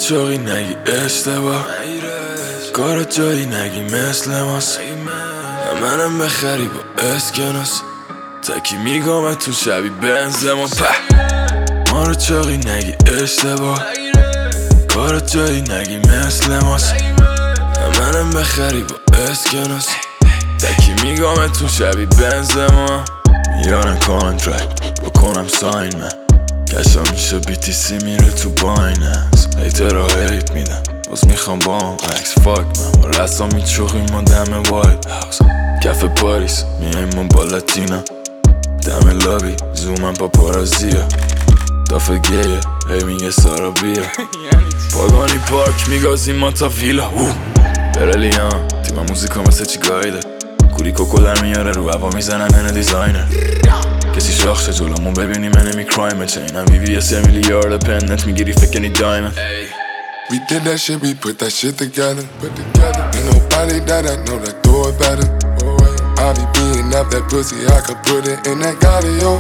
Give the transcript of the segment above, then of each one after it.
چاقی نگی اشتباه کار جایی نگی مثل ماست منم بخری با اسکناس تکی میگم تو شبی بنزما ما رو چاقی نگی اشتباه کار جایی نگی مثل ماست منم بخری با اسکناس تکی میگم تو شبی بنزما میارن کانترکت بکنم ساین من کشا میشه BTC میره تو بایننس هیترها هیت میدن باز میخوام با هم عکس فاک من با رسا میچوخیم ما دم وایت هاوس کف پاریس میایم ما با لاتینا دم لابی زومم پاپارازیا دافه گیه هی میگه سارا بیا پاگانی پارک میگازیم ما تا ویلا برلیان تیم موزیکا مثل چی گایده کوری کوکو در میاره رو هوا میزنن من دیزاینر کسی شاخشه جلومون ببینی من نمی کرایم چینم VVS میلیارد پنت میگیری فکنی دایمن We did that shit, we put that shit together. Ain't nobody that I know that do it better. I be beating up that pussy, I could put it in that Gaudio.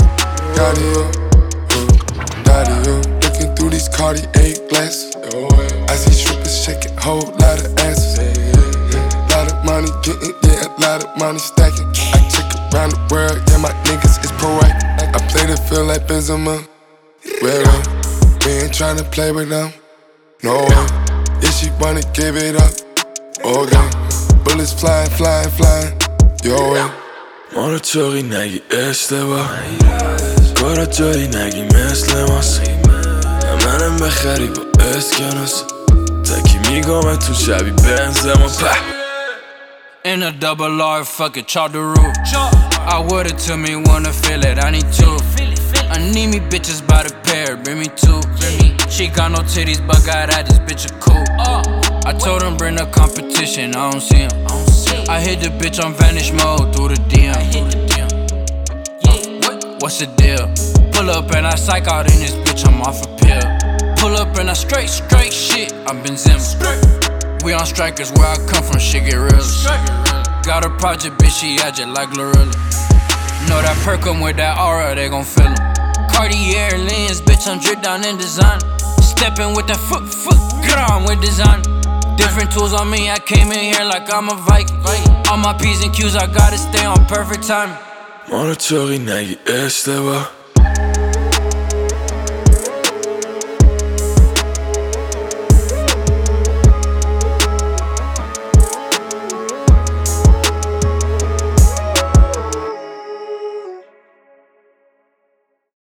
Looking through these Cartier glasses. I see strippers shaking, whole lot of asses. Lot of money getting, yeah, a lot of money stacking. I check around the world, yeah, my niggas is proactive. I play the field like Benzema. Well, we ain't tryna play with them. No way, if she wanna give it up, okay. Bullets flying, your way. ما رو چاقی نگی اشتباه کارا جایی نگی مثل ماست منم بخری با اسکناس تکی میگم تو شبی بنزما In a double R, fuck it, chop the roof. I would've took me, wanna feel it, I need two. I need me bitches by the pair, bring me two. She got no titties, but got at this bitch a cool. I told him bring the competition, I don't see him. I hit the bitch on vanish mode through the DM. What's the deal? Pull up and I psych out in this bitch, I'm off a pill. Pull up and I straight shit, I've been Zim. We on strikers, where I come from, shit get real. Got a project, bitch, she agile like Glorilla. Know that perk em with that aura, they gon' feel 'em. Cartier lens, bitch, I'm dripped down in design. Steppin' with that foot, get on with design. Different tools on me, I came in here like I'm a Viking. All my P's and Q's, I gotta stay on perfect time. ما رو چاقی نگی اشتباه